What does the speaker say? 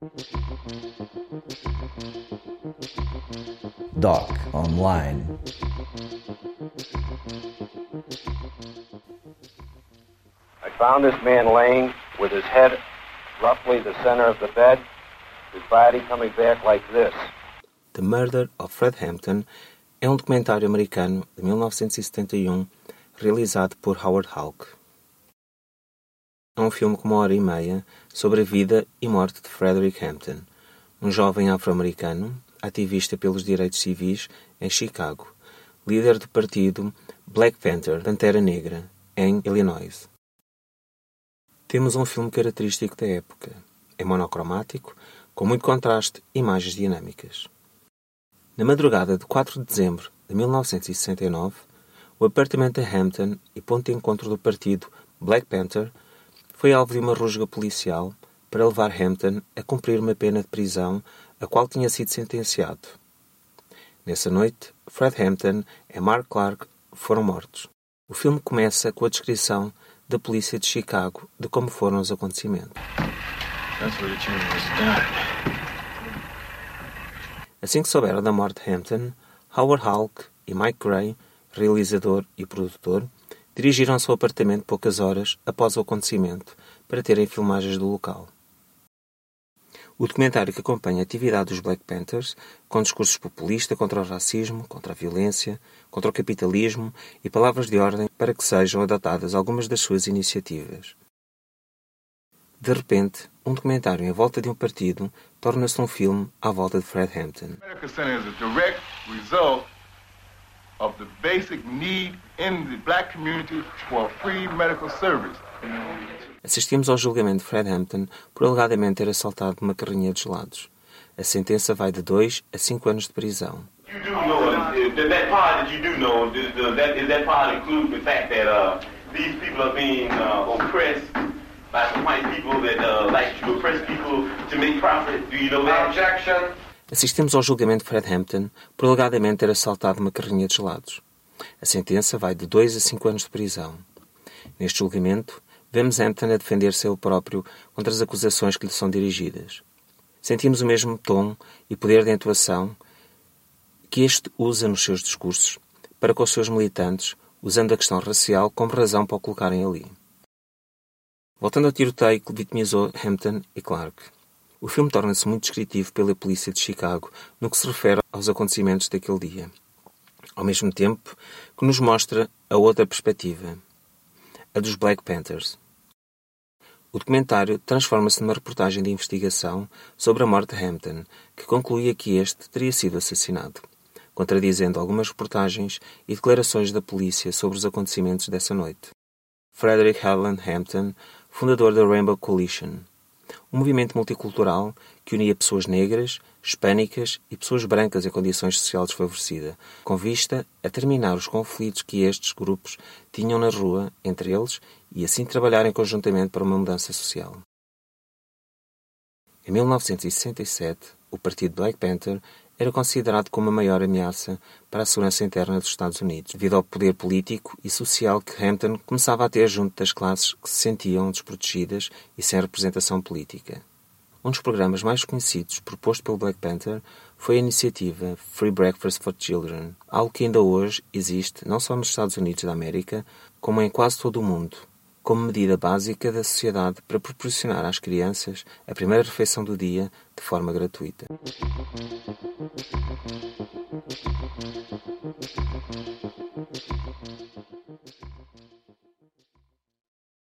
Doc Online. I found this man laying with his head roughly the center of the bed, his body coming back like this. The Murder of Fred Hampton é um documentário americano de 1971 realizado por Howard Hawks. É um filme com 1h30 sobre a vida e morte de Frederick Hampton, um jovem afro-americano, ativista pelos direitos civis em Chicago, líder do partido Black Panther, Pantera Negra, em Illinois. Temos um filme característico da época. É monocromático, com muito contraste e imagens dinâmicas. Na madrugada de 4 de dezembro de 1969, o apartamento de Hampton e ponto de encontro do partido Black Panther foi alvo de uma rusga policial para levar Hampton a cumprir uma pena de prisão a qual tinha sido sentenciado. Nessa noite, Fred Hampton e Mark Clark foram mortos. O filme começa com a descrição da polícia de Chicago de como foram os acontecimentos. Assim que souberam da morte de Hampton, Howard Hawks e Mike Gray, realizador e produtor, dirigiram-se ao apartamento poucas horas após o acontecimento para terem filmagens do local. O documentário que acompanha a atividade dos Black Panthers, com discursos populistas contra o racismo, contra a violência, contra o capitalismo e palavras de ordem para que sejam adotadas algumas das suas iniciativas. De repente, um documentário em volta de um partido torna-se um filme à volta de Fred Hampton. Medical center is a direct result of the basic need in the black community for a free medical service. Assistimos ao julgamento de Fred Hampton por alegadamente ter assaltado uma carrinha de gelados. A sentença vai de 2 a 5 anos de prisão. Assistimos ao julgamento de Fred Hampton por alegadamente ter assaltado uma carrinha de gelados. A sentença vai de 2 a 5 anos de prisão. Neste julgamento, vemos Hampton a defender-se ele próprio contra as acusações que lhe são dirigidas. Sentimos o mesmo tom e poder de atuação que este usa nos seus discursos para com os seus militantes, usando a questão racial como razão para o colocarem ali. Voltando ao tiroteio que vitimizou Hampton e Clark. O filme torna-se muito descritivo pela polícia de Chicago no que se refere aos acontecimentos daquele dia, ao mesmo tempo que nos mostra a outra perspectiva, a dos Black Panthers. O documentário transforma-se numa reportagem de investigação sobre a morte de Hampton, que concluía que este teria sido assassinado, contradizendo algumas reportagens e declarações da polícia sobre os acontecimentos dessa noite. Frederick Harlan Hampton, fundador da Rainbow Coalition, um movimento multicultural que unia pessoas negras, hispânicas e pessoas brancas em condições sociais desfavorecidas, com vista a terminar os conflitos que estes grupos tinham na rua entre eles e assim trabalharem conjuntamente para uma mudança social. Em 1967, o partido Black Panther era considerado como a maior ameaça para a segurança interna dos Estados Unidos, devido ao poder político e social que Hampton começava a ter junto das classes que se sentiam desprotegidas e sem representação política. Um dos programas mais conhecidos proposto pelo Black Panther foi a iniciativa Free Breakfast for Children, algo que ainda hoje existe não só nos Estados Unidos da América, como em quase todo o mundo, como medida básica da sociedade para proporcionar às crianças a primeira refeição do dia de forma gratuita.